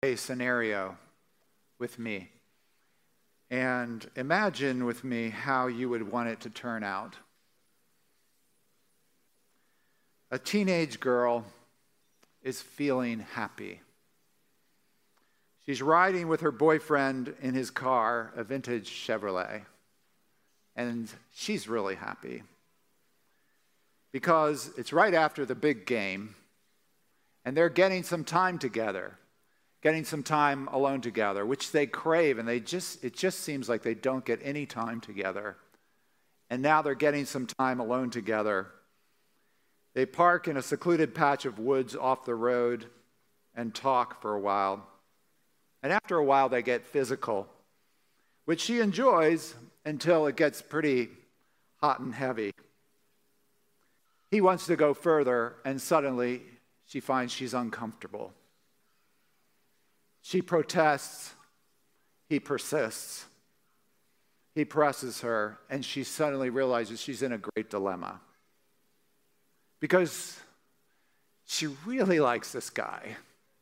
a scenario with me and imagine with me how you would want it to turn out. A teenage girl is feeling happy. She's riding with her boyfriend in his car, a vintage Chevrolet, and she's really happy because it's right after the big game, and they're getting some time together, getting some time alone together, which they crave, and it just seems like they don't get any time together. And now they're getting some time alone together. They park in a secluded patch of woods off the road and talk for a while. And after a while, they get physical, which she enjoys until it gets pretty hot and heavy. He wants to go further, and suddenly she finds she's uncomfortable. She protests. He persists. He presses her, and she suddenly realizes she's in a great dilemma because she really likes this guy.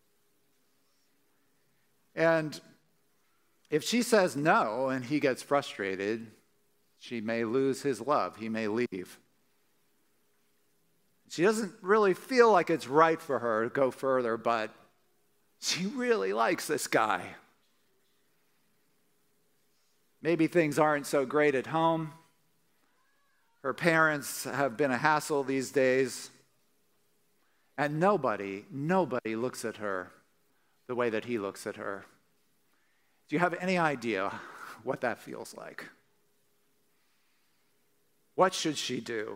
And if she says no and he gets frustrated, she may lose his love. He may leave. She doesn't really feel like it's right for her to go further, but she really likes this guy. Maybe things aren't so great at home. Her parents have been a hassle these days. And nobody looks at her the way that he looks at her. Do you have any idea what that feels like? What should she do?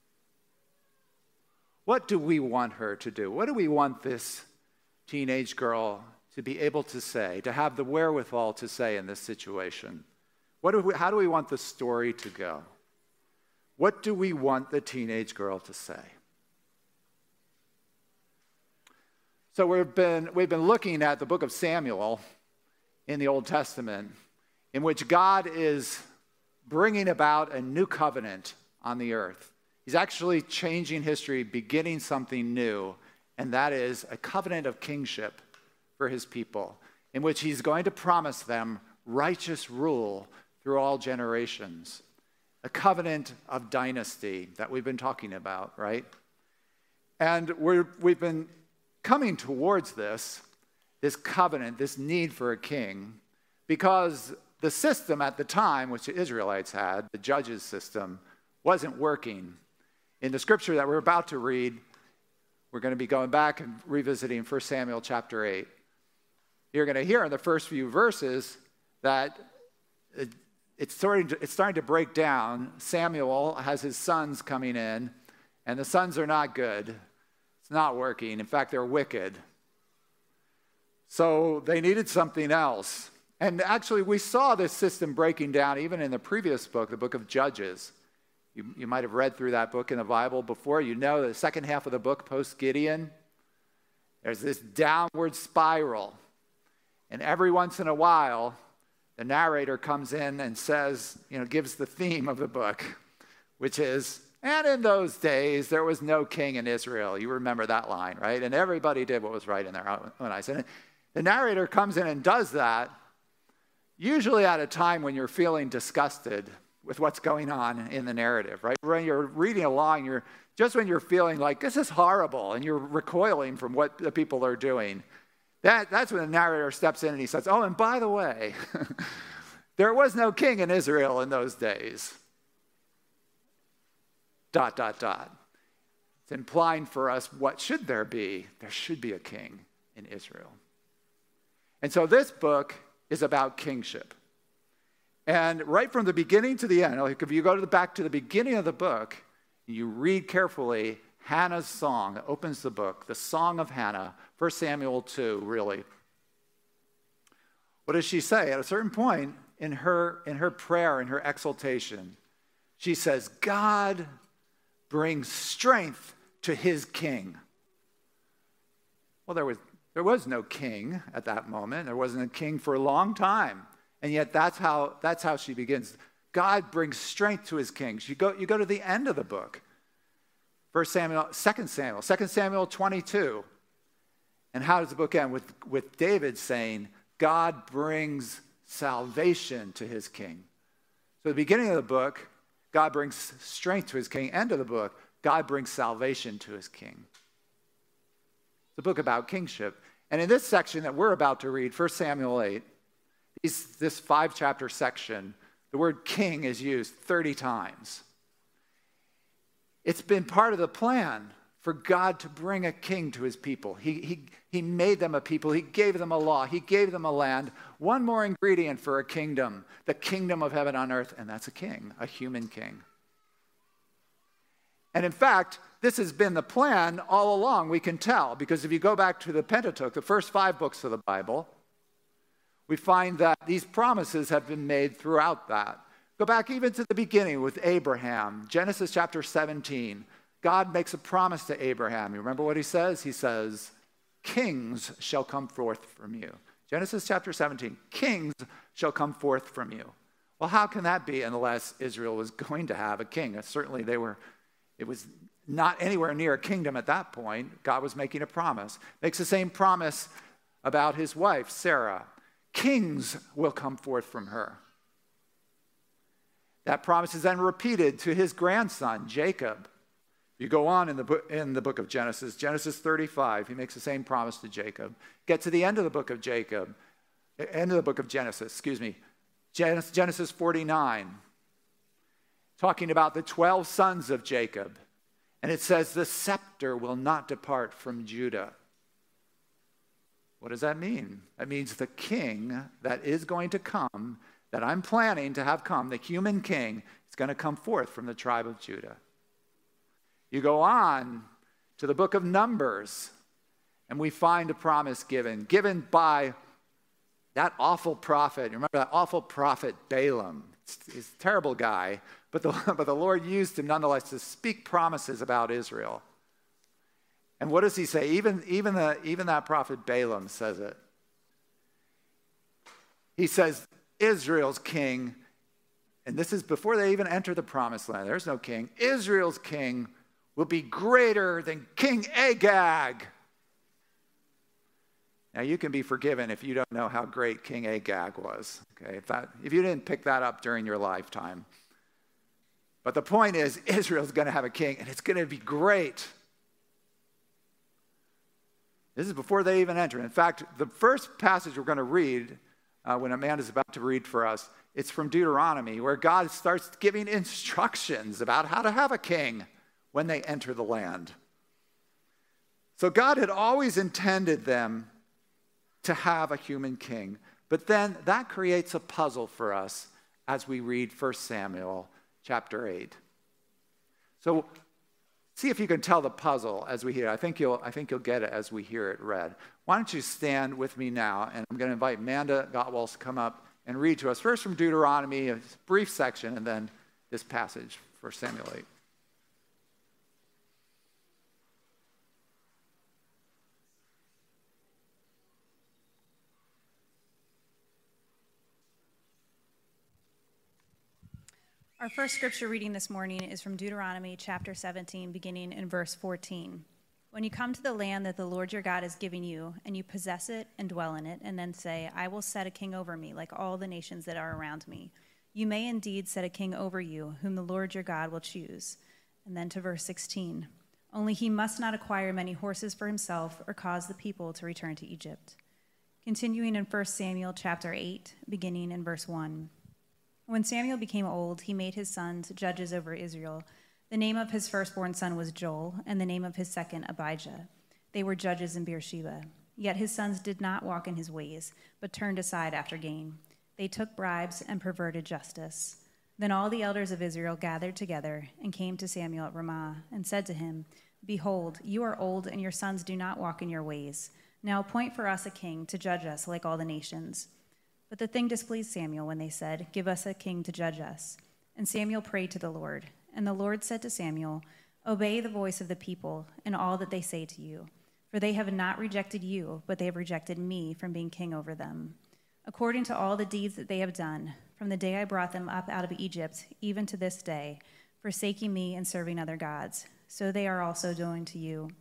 What do we want her to do? What do we want this teenage girl to be able to say, to have the wherewithal to say in this situation? How do we want the story to go? What do we want the teenage girl to say? So we've been looking at the book of Samuel in the Old Testament, in which God is bringing about a new covenant on the earth. He's actually changing history, beginning something new, and that is a covenant of kingship for his people, in which he's going to promise them righteous rule through all generations. A covenant of dynasty that we've been talking about, right? And we've been coming towards this covenant, this need for a king, because the system at the time, which the Israelites had, the judges system, wasn't working. In the scripture that we're about to read, we're going to be going back and revisiting 1 Samuel chapter 8. You're going to hear in the first few verses that it's starting to break down. Samuel has his sons coming in, and the sons are not good. It's not working. In fact, they're wicked. So they needed something else. And actually, we saw this system breaking down even in the previous book, the book of Judges. You might have read through that book in the Bible before. You know the second half of the book, post-Gideon, there's this downward spiral. And every once in a while, the narrator comes in and says, gives the theme of the book, which is, and in those days, there was no king in Israel. You remember that line, right? And everybody did what was right in their own eyes. And the narrator comes in and does that, usually at a time when you're feeling disgusted with what's going on in the narrative, right? When you're reading along, when you're feeling like, this is horrible, and you're recoiling from what the people are doing. That's when the narrator steps in and he says, oh, and by the way, there was no king in Israel in those days. ... It's implying for us, what should there be? There should be a king in Israel. And so this book is about kingship. And right from the beginning to the end, like if you go back to the beginning of the book, you read carefully Hannah's song that opens the book, the Song of Hannah, 1 Samuel 2, really. What does she say? At a certain point in her prayer, in her exaltation, she says, God brings strength to his king. Well, there was no king at that moment. There wasn't a king for a long time. And yet that's how she begins. God brings strength to his kings. You go to the end of the book. 2 Samuel 22. And how does the book end? With David saying, God brings salvation to his king. So at the beginning of the book, God brings strength to his king. End of the book, God brings salvation to his king. It's a book about kingship. And in this section that we're about to read, 1 Samuel 8, this 5-chapter section, the word king is used 30 times. It's been part of the plan for God to bring a king to his people. He made them a people. He gave them a law. He gave them a land. One more ingredient for a kingdom, the kingdom of heaven on earth, and that's a king, a human king. And in fact, this has been the plan all along, we can tell, because if you go back to the Pentateuch, the first 5 books of the Bible, we find that these promises have been made throughout that. Go back even to the beginning with Abraham, Genesis chapter 17. God makes a promise to Abraham. You remember what he says? He says, kings shall come forth from you. Genesis chapter 17, kings shall come forth from you. Well, how can that be unless Israel was going to have a king? Certainly it was not anywhere near a kingdom at that point. God was making a promise. Makes the same promise about his wife, Sarah. Kings will come forth from her. That promise is then repeated to his grandson, Jacob. You go on in the book of Genesis, Genesis 35, he makes the same promise to Jacob. Get to the end of the book of Genesis, Genesis 49, talking about the 12 sons of Jacob. And it says, the scepter will not depart from Judah. What does that mean? That means the king that is going to come, that I'm planning to have come, the human king, is going to come forth from the tribe of Judah. You go on to the book of Numbers, and we find a promise given by that awful prophet. You remember that awful prophet Balaam? He's a terrible guy, but the Lord used him nonetheless to speak promises about Israel. And what does he say? Even that prophet Balaam says it. He says, Israel's king, and this is before they even enter the promised land. There's no king. Israel's king will be greater than King Agag. Now, you can be forgiven if you don't know how great King Agag was. Okay, if you didn't pick that up during your lifetime. But the point is, Israel's going to have a king, and it's going to be great. This is before they even enter. In fact, the first passage we're going to read, when Amanda's about to read for us, it's from Deuteronomy, where God starts giving instructions about how to have a king when they enter the land. So God had always intended them to have a human king. But then that creates a puzzle for us as we read 1 Samuel chapter 8. So see if you can tell the puzzle as we hear it. I think you'll get it as we hear it read. Why don't you stand with me now, and I'm going to invite Amanda Gottwals to come up and read to us, first from Deuteronomy, a brief section, and then this passage, 1 Samuel 8. Our first scripture reading this morning is from Deuteronomy chapter 17, beginning in verse 14. When you come to the land that the Lord your God is giving you, and you possess it and dwell in it, and then say, I will set a king over me, like all the nations that are around me, you may indeed set a king over you, whom the Lord your God will choose. And then to verse 16. Only he must not acquire many horses for himself, or cause the people to return to Egypt. Continuing in 1 Samuel chapter 8, beginning in verse 1. When Samuel became old, he made his sons judges over Israel. The name of his firstborn son was Joel, and the name of his second Abijah. They were judges in Beersheba. Yet his sons did not walk in his ways, but turned aside after gain. They took bribes and perverted justice. Then all the elders of Israel gathered together and came to Samuel at Ramah and said to him, Behold, you are old, and your sons do not walk in your ways. Now appoint for us a king to judge us like all the nations. But the thing displeased Samuel when they said, Give us a king to judge us. And Samuel prayed to the Lord. And the Lord said to Samuel, Obey the voice of the people in all that they say to you. For they have not rejected you, but they have rejected me from being king over them. According to all the deeds that they have done, from the day I brought them up out of Egypt, even to this day, forsaking me and serving other gods, so they are also doing to you.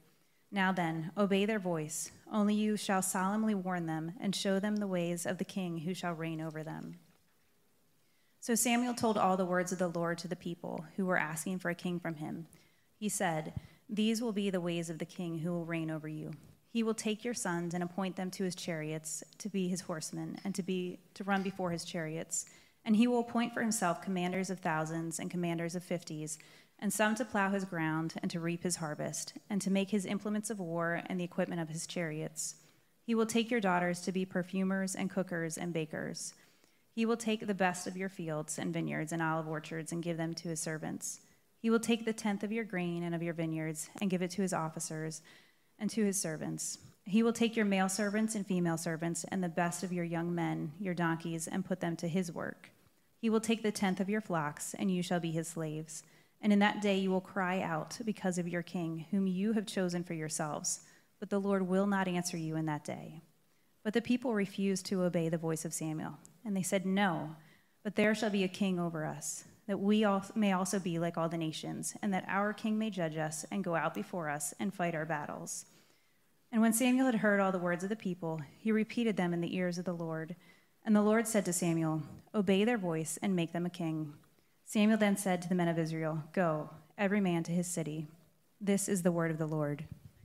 Now then, obey their voice. Only you shall solemnly warn them and show them the ways of the king who shall reign over them." So Samuel told all the words of the Lord to the people who were asking for a king from him. He said, "These will be the ways of the king who will reign over you. He will take your sons and appoint them to his chariots, to be his horsemen, and to run before his chariots. And he will appoint for himself commanders of thousands and commanders of 50s, and some to plow his ground and to reap his harvest, and to make his implements of war and the equipment of his chariots. He will take your daughters to be perfumers and cookers and bakers. He will take the best of your fields and vineyards and olive orchards and give them to his servants. He will take the tenth of your grain and of your vineyards and give it to his officers and to his servants. He will take your male servants and female servants and the best of your young men, your donkeys, and put them to his work. He will take the tenth of your flocks, and you shall be his slaves. And in that day you will cry out because of your king, whom you have chosen for yourselves. But the Lord will not answer you in that day." But the people refused to obey the voice of Samuel. And they said, "No, but there shall be a king over us, that we may also be like all the nations, and that our king may judge us and go out before us and fight our battles." And when Samuel had heard all the words of the people, he repeated them in the ears of the Lord. And the Lord said to Samuel, "Obey their voice and make them a king." Samuel then said to the men of Israel, "Go, every man to his city." This is the word of the Lord.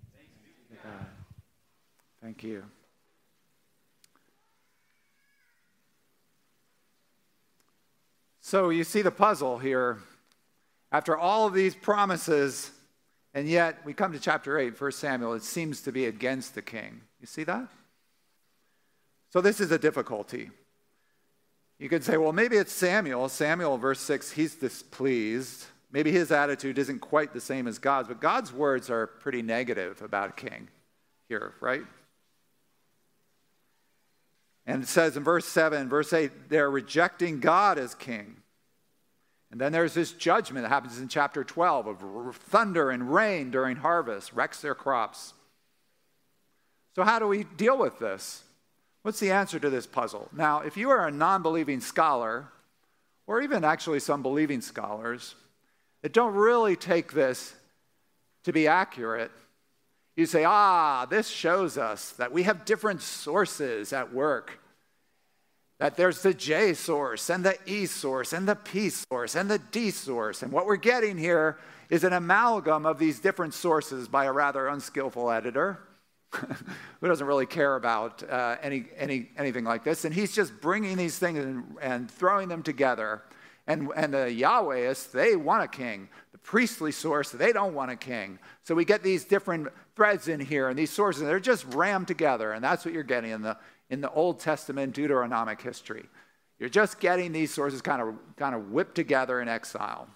Thank you. So you see the puzzle here. After all of these promises, and yet we come to chapter 8, 1 Samuel, it seems to be against the king. You see that? So this is a difficulty. You could say, well, maybe it's Samuel. Samuel, verse 6, he's displeased. Maybe his attitude isn't quite the same as God's, but God's words are pretty negative about a king here, right? And it says in verse 7, verse 8, they're rejecting God as king. And then there's this judgment that happens in chapter 12 of thunder and rain during harvest, wrecks their crops. So how do we deal with this? What's the answer to this puzzle? Now, if you are a non-believing scholar, or even actually some believing scholars, that don't really take this to be accurate, you say, this shows us that we have different sources at work. That there's the J source, and the E source, and the P source, and the D source. And what we're getting here is an amalgam of these different sources by a rather unskillful editor who doesn't really care about anything like this. And he's just bringing these things and throwing them together. And the Yahwehists, they want a king. The priestly source, they don't want a king. So we get these different threads in here, and these sources, they're just rammed together. And that's what you're getting in the Old Testament Deuteronomic history. You're just getting these sources kind of whipped together in exile.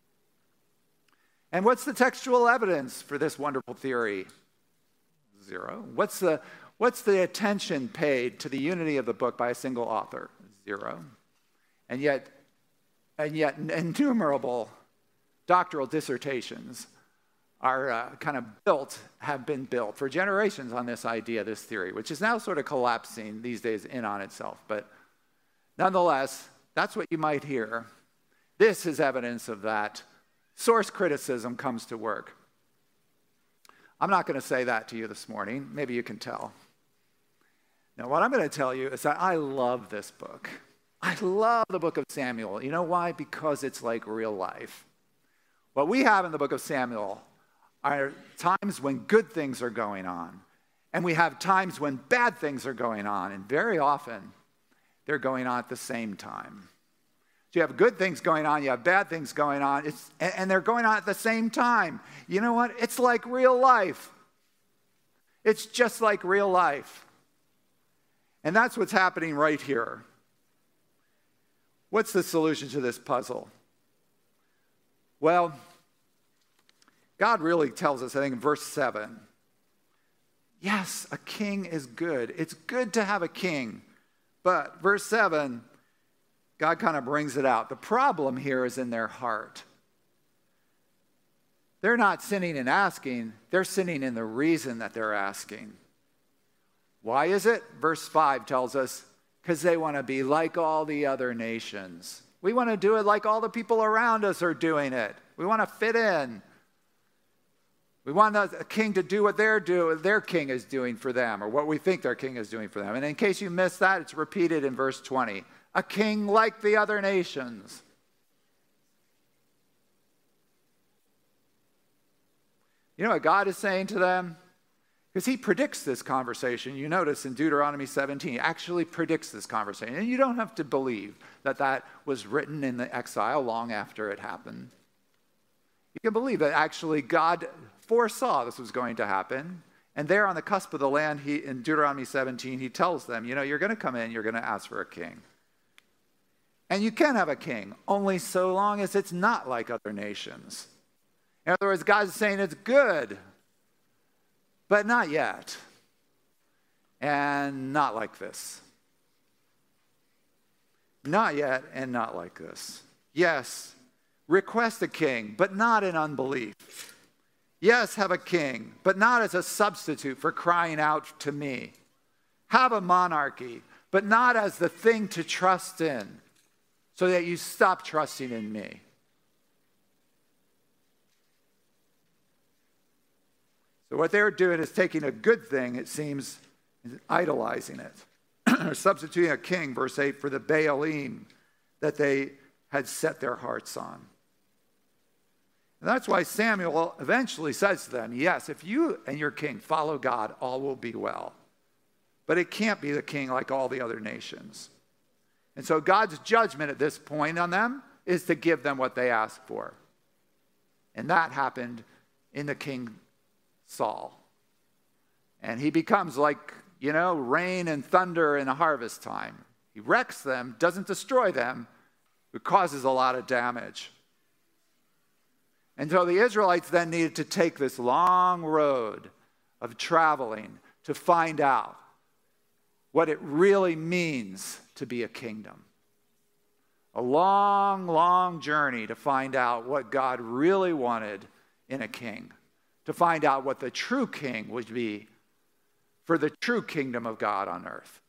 And what's the textual evidence for this wonderful theory? Zero. What's the attention paid to the unity of the book by a single author? Zero. And yet innumerable doctoral dissertations are have been built for generations on this idea, this theory, which is now sort of collapsing these days in on itself. But nonetheless, that's what you might hear. This is evidence of that. Source criticism comes to work. I'm not going to say that to you this morning. Maybe you can tell. Now, what I'm going to tell you is that I love this book. I love the book of Samuel. You know why? Because it's like real life. What we have in the book of Samuel are times when good things are going on, and we have times when bad things are going on, and very often they're going on at the same time. So you have good things going on, you have bad things going on, and they're going on at the same time. You know what? It's like real life. It's just like real life. And that's what's happening right here. What's the solution to this puzzle? Well, God really tells us, I think in verse 7, yes, a king is good. It's good to have a king. But verse 7, God kind of brings it out. The problem here is in their heart. They're not sinning in asking. They're sinning in the reason that they're asking. Why is it? Verse 5 tells us, because they want to be like all the other nations. We want to do it like all the people around us are doing it. We want to fit in. We want a king to do what their king is doing for them, or what we think their king is doing for them. And in case you missed that, it's repeated in verse 20. A king like the other nations. You know what God is saying to them? Because he predicts this conversation. You notice in Deuteronomy 17, he actually predicts this conversation. And you don't have to believe that that was written in the exile long after it happened. You can believe that actually God foresaw this was going to happen. And there on the cusp of the land, in Deuteronomy 17, he tells them, you know, you're going to come in, you're going to ask for a king. And you can have a king, only so long as it's not like other nations. In other words, God's saying it's good, but not yet. And not like this. Not yet and not like this. Yes, request a king, but not in unbelief. Yes, have a king, but not as a substitute for crying out to me. Have a monarchy, but not as the thing to trust in, so that you stop trusting in me. So what they're doing is taking a good thing, it seems, and idolizing it. Or substituting a king, verse 8, for the Baalim that they had set their hearts on. And that's why Samuel eventually says to them, yes, if you and your king follow God, all will be well. But it can't be the king like all the other nations. And so God's judgment at this point on them is to give them what they asked for. And that happened in the king Saul. And he becomes like, you know, rain and thunder in a harvest time. He wrecks them, doesn't destroy them, but causes a lot of damage. And so the Israelites then needed to take this long road of traveling to find out what it really means to be a kingdom. A long, long journey to find out what God really wanted in a king. To find out what the true king would be for the true kingdom of God on earth.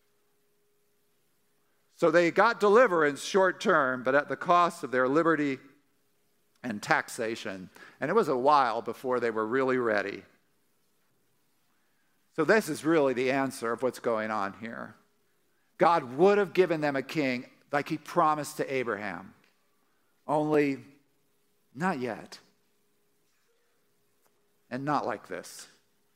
So they got deliverance short term, but at the cost of their liberty and taxation. And it was a while before they were really ready. So this is really the answer of what's going on here. God would have given them a king like he promised to Abraham. Only not yet. And not like this.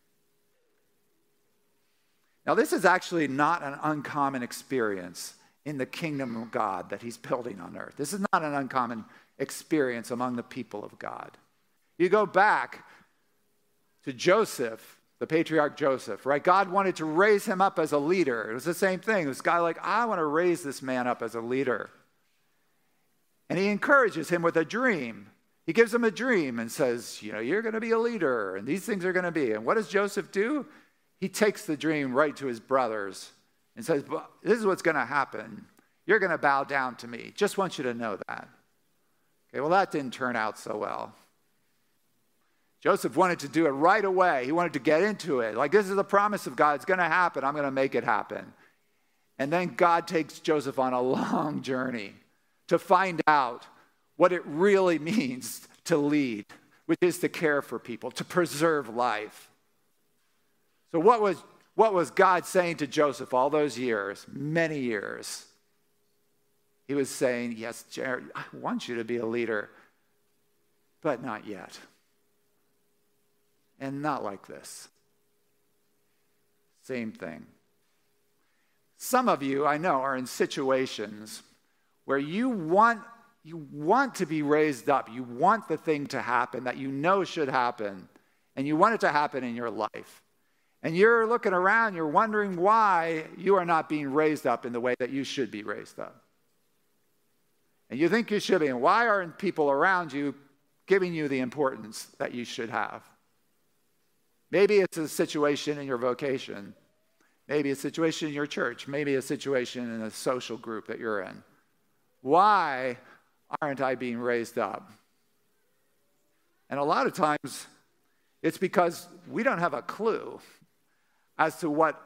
Now, this is actually not an uncommon experience in the kingdom of God that he's building on earth. This is not an uncommon experience among the people of God. You go back to Joseph, the patriarch Joseph, right? God wanted to raise him up as a leader. It was the same thing. This guy like, I want to raise this man up as a leader. And he encourages him with a dream. He gives him a dream and says, you know, you're going to be a leader, and these things are going to be. And what does Joseph do? He takes the dream right to his brothers and says, well, this is what's going to happen. You're going to bow down to me. Just want you to know that. Okay, well, that didn't turn out so well. Joseph wanted to do it right away. He wanted to get into it. Like, this is the promise of God. It's going to happen. I'm going to make it happen. And then God takes Joseph on a long journey to find out what it really means to lead, which is to care for people, to preserve life. So what was God saying to Joseph all those years, many years? He was saying, yes, Jared, I want you to be a leader, but not yet. And not like this. Same thing. Some of you, I know, are in situations where you want to be raised up. You want the thing to happen that you know should happen, and you want it to happen in your life. And you're looking around, you're wondering why you are not being raised up in the way that you should be raised up. And you think you should be, and why aren't people around you giving you the importance that you should have? Maybe it's a situation in your vocation. Maybe a situation in your church. Maybe a situation in a social group that you're in. Why aren't I being raised up? And a lot of times, it's because we don't have a clue as to what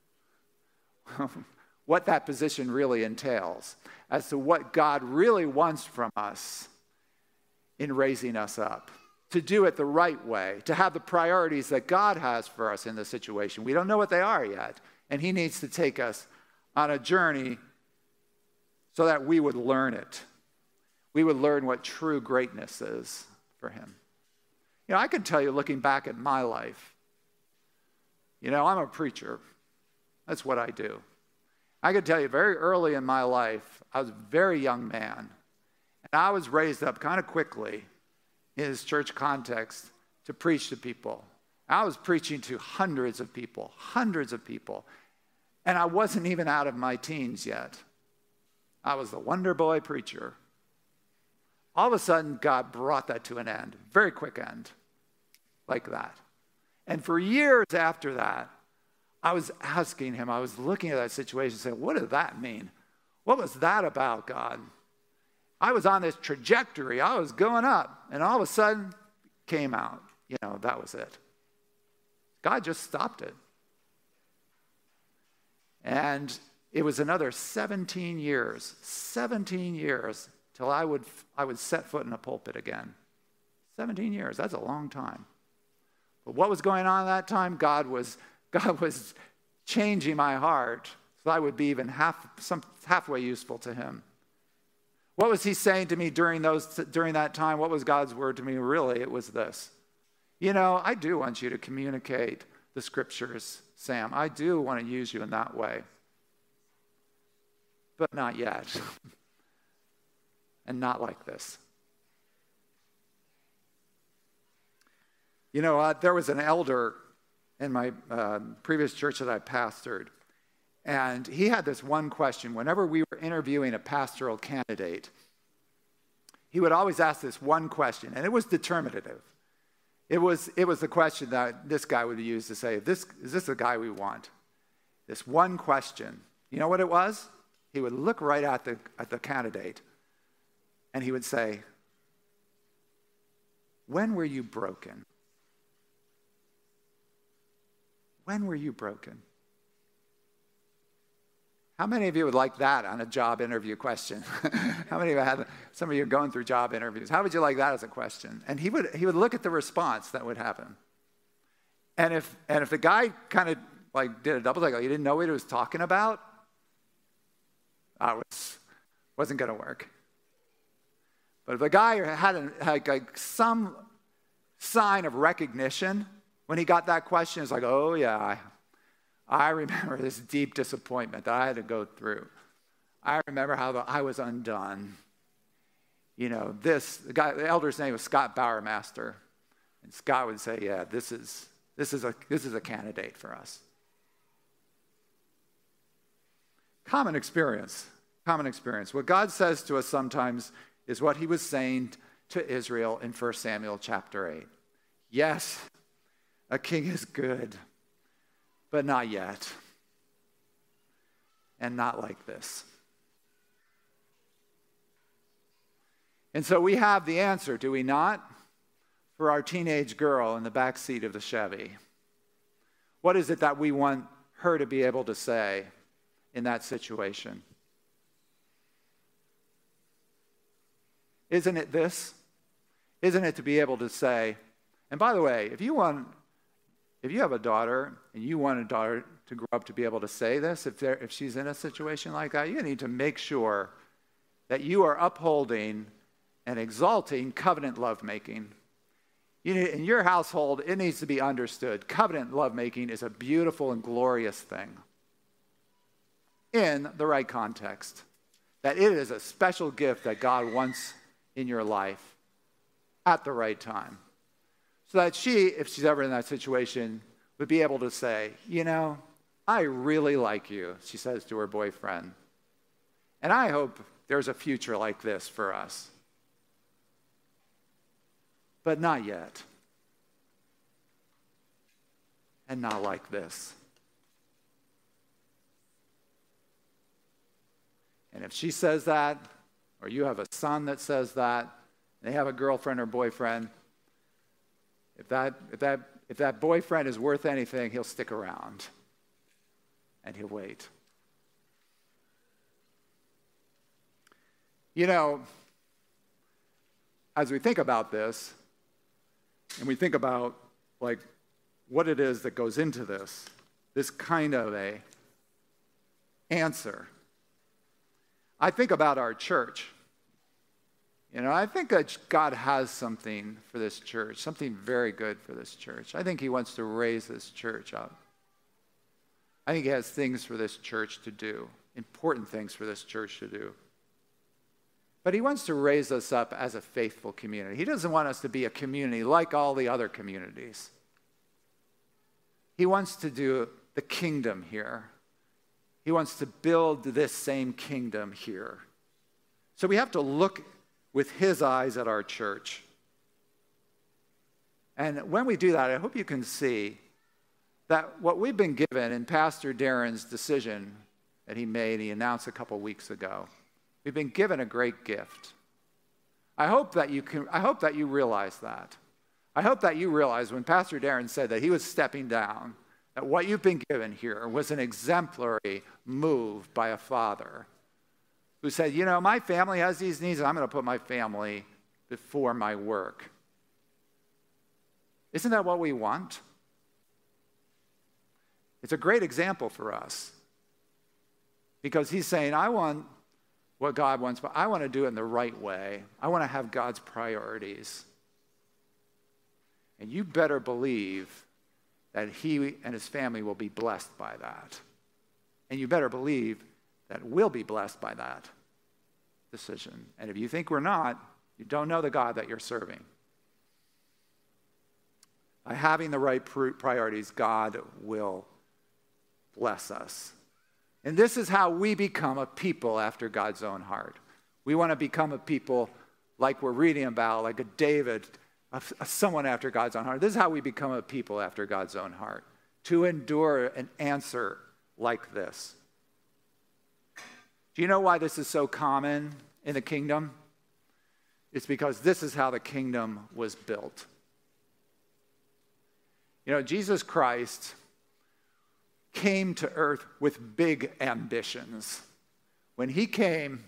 that position really entails, as to what God really wants from us in raising us up, to do it the right way, to have the priorities that God has for us in the situation. We don't know what they are yet, and he needs to take us on a journey so that we would learn it. We would learn what true greatness is for him. You know, I can tell you, looking back at my life, you know, I'm a preacher. That's what I do. I can tell you very early in my life, I was a very young man, and I was raised up kind of quickly in this church context to preach to people. I was preaching to hundreds of people, and I wasn't even out of my teens yet. I was the wonder boy preacher. All of a sudden, God brought that to an end, very quick end, like that. And for years after that, I was asking him, I was looking at that situation saying, what did that mean? What was that about, God? I was on this trajectory. I was going up, and all of a sudden, came out. You know, that was it. God just stopped it. And it was another 17 years till I would set foot in a pulpit again. 17 years, that's a long time. But what was going on at that time? God was changing my heart so I would be even halfway useful to him. What was he saying to me during that time? What was God's word to me? Really, it was this. You know, I do want you to communicate the scriptures, Sam. I do want to use you in that way. But not yet. And not like this. You know, there was an elder in my previous church that I pastored, and he had this one question. Whenever we were interviewing a pastoral candidate, he would always ask this one question, and it was determinative. It was the question that this guy would use to say, is this the guy we want? This one question. You know what it was? He would look right at the candidate, and he would say, when were you broken? When were you broken? How many of you would like that on a job interview question? How many of you had, some of you are going through job interviews. How would you like that as a question? And he would look at the response that would happen. And if the guy kind of like did a double take, he didn't know what he was talking about, wasn't going to work. But if the guy had some sign of recognition when he got that question, it's like, oh yeah, I remember this deep disappointment that I had to go through. I remember how I was undone. You know, the elder's name was Scott Bowermaster, and Scott would say, yeah, this is a candidate for us. Common experience. What God says to us sometimes is what he was saying to Israel in 1 Samuel chapter 8. Yes, a king is good, but not yet. And not like this. And so we have the answer, do we not? For our teenage girl in the back seat of the Chevy. What is it that we want her to be able to say in that situation? Isn't it this? Isn't it to be able to say, and by the way, if you have a daughter and you want a daughter to grow up to be able to say this, if she's in a situation like that, you need to make sure that you are upholding and exalting covenant lovemaking. In your household, it needs to be understood. Covenant lovemaking is a beautiful and glorious thing in the right context. That it is a special gift that God wants in your life at the right time. So that she, if she's ever in that situation, would be able to say, you know, I really like you, she says to her boyfriend. And I hope there's a future like this for us. But not yet. And not like this. And if she says that, or you have a son that says that, they have a girlfriend or boyfriend, if that boyfriend is worth anything, he'll stick around. And he'll wait. You know, as we think about this, and we think about like what it is that goes into this kind of a answer, I think about our church. I think that God has something for this church, something very good for this church. I think he wants to raise this church up. I think he has things for this church to do, important things for this church to do. But he wants to raise us up as a faithful community. He doesn't want us to be a community like all the other communities. He wants to do the kingdom here. He wants to build this same kingdom here. So we have to look with his eyes at our church. And when we do that, I hope you can see that what we've been given in Pastor Darren's decision that he made, he announced a couple weeks ago, we've been given a great gift. I hope that you realize that. I hope that you realize when Pastor Darren said that he was stepping down, that what you've been given here was an exemplary move by a father who said, my family has these needs, and I'm going to put my family before my work. Isn't that what we want? It's a great example for us because he's saying, I want what God wants, but I want to do it in the right way. I want to have God's priorities. And you better believe that he and his family will be blessed by that. And you better believe that we'll be blessed by that decision. And if you think we're not, you don't know the God that you're serving. By having the right priorities, God will bless us. And this is how we become a people after God's own heart. We want to become a people like we're reading about, like a David, someone after God's own heart. This is how we become a people after God's own heart. To endure an answer like this. Do you know why this is so common in the kingdom? It's because this is how the kingdom was built. Jesus Christ came to earth with big ambitions. When he came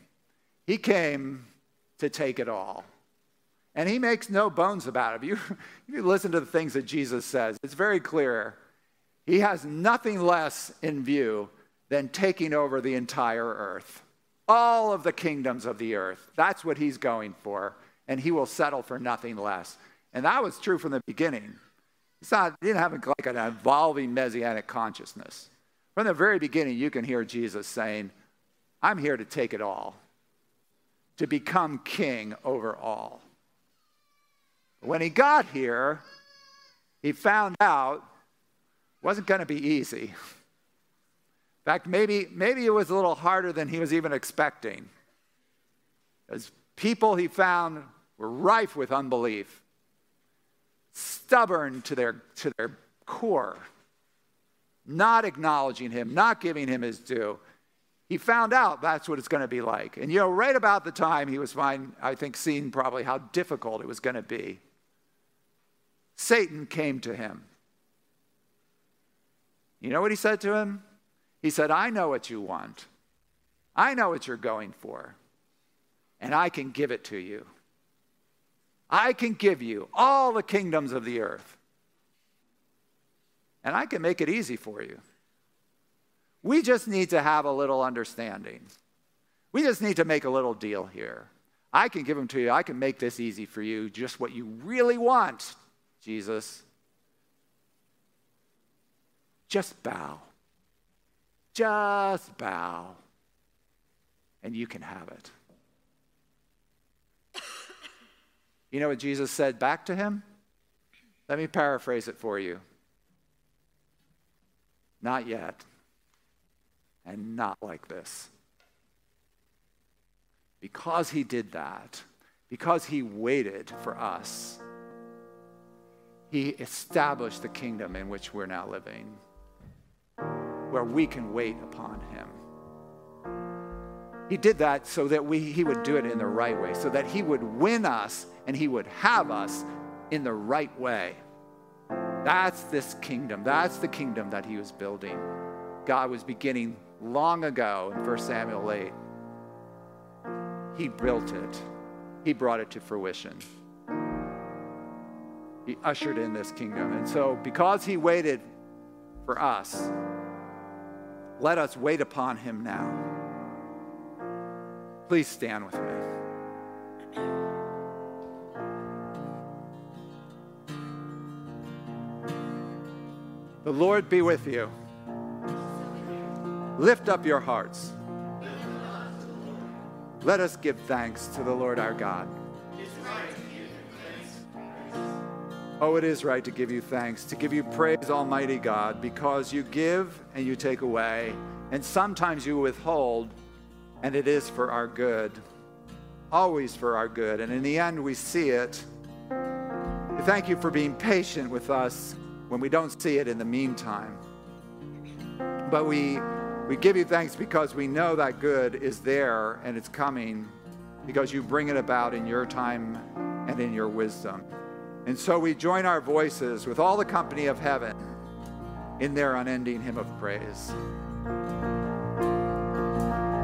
to take it all. And he makes no bones about it. If you listen to the things that Jesus says, it's very clear. He has nothing less in view than taking over the entire earth. All of the kingdoms of the earth. That's what he's going for. And he will settle for nothing less. And that was true from the beginning. He didn't have like an evolving messianic consciousness. From the very beginning, you can hear Jesus saying, I'm here to take it all. To become king over all. When he got here, he found out it wasn't going to be easy. In fact, maybe it was a little harder than he was even expecting. Because people he found were rife with unbelief, stubborn to their core, not acknowledging him, not giving him his due. He found out that's what it's going to be like. And right about the time he was seeing probably how difficult it was going to be, Satan came to him. You know what he said to him? He said, I know what you want. I know what you're going for. And I can give it to you. I can give you all the kingdoms of the earth. And I can make it easy for you. We just need to have a little understanding. We just need to make a little deal here. I can give them to you. I can make this easy for you. Just what you really want, Jesus. Just bow. Just bow. And you can have it. You know what Jesus said back to him? Let me paraphrase it for you. Not yet. And not like this. Because he did that, because he waited for us, he established the kingdom in which we're now living, where we can wait upon him. He did that so that he would do it in the right way, so that he would win us and he would have us in the right way. That's this kingdom. That's the kingdom that he was building. God was beginning long ago in 1 Samuel 8. He built it. He brought it to fruition. He ushered in this kingdom. And so because he waited for us, let us wait upon him now. Please stand with me. The Lord be with you. Lift up your hearts. Let us give thanks to the Lord our God. Oh, it is right to give you thanks, to give you praise, Almighty God, because you give and you take away, and sometimes you withhold, and it is for our good, always for our good. And in the end, we see it. We thank you for being patient with us when we don't see it in the meantime. But we give you thanks because we know that good is there and it's coming because you bring it about in your time and in your wisdom. And so we join our voices with all the company of heaven in their unending hymn of praise.